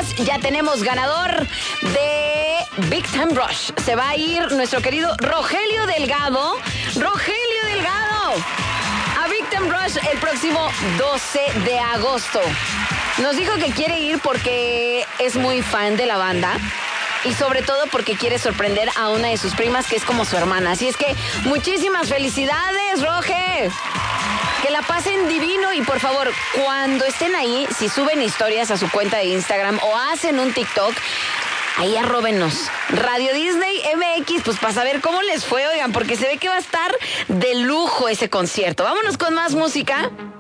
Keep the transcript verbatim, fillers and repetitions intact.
ya tenemos ganador de Big Time Rush. Se va a ir nuestro querido Rogelio Delgado. Rogelio Delgado a Big Time Rush el próximo doce de agosto. Nos dijo que quiere ir porque es muy fan de la banda. Y sobre todo porque quiere sorprender a una de sus primas que es como su hermana. Así es que muchísimas felicidades, Roge. Que la pasen divino y por favor, cuando estén ahí, si suben historias a su cuenta de Instagram o hacen un TikTok, ahí arróbenos. Radio Disney M X, pues para saber cómo les fue, oigan, porque se ve que va a estar de lujo ese concierto. Vámonos con más música.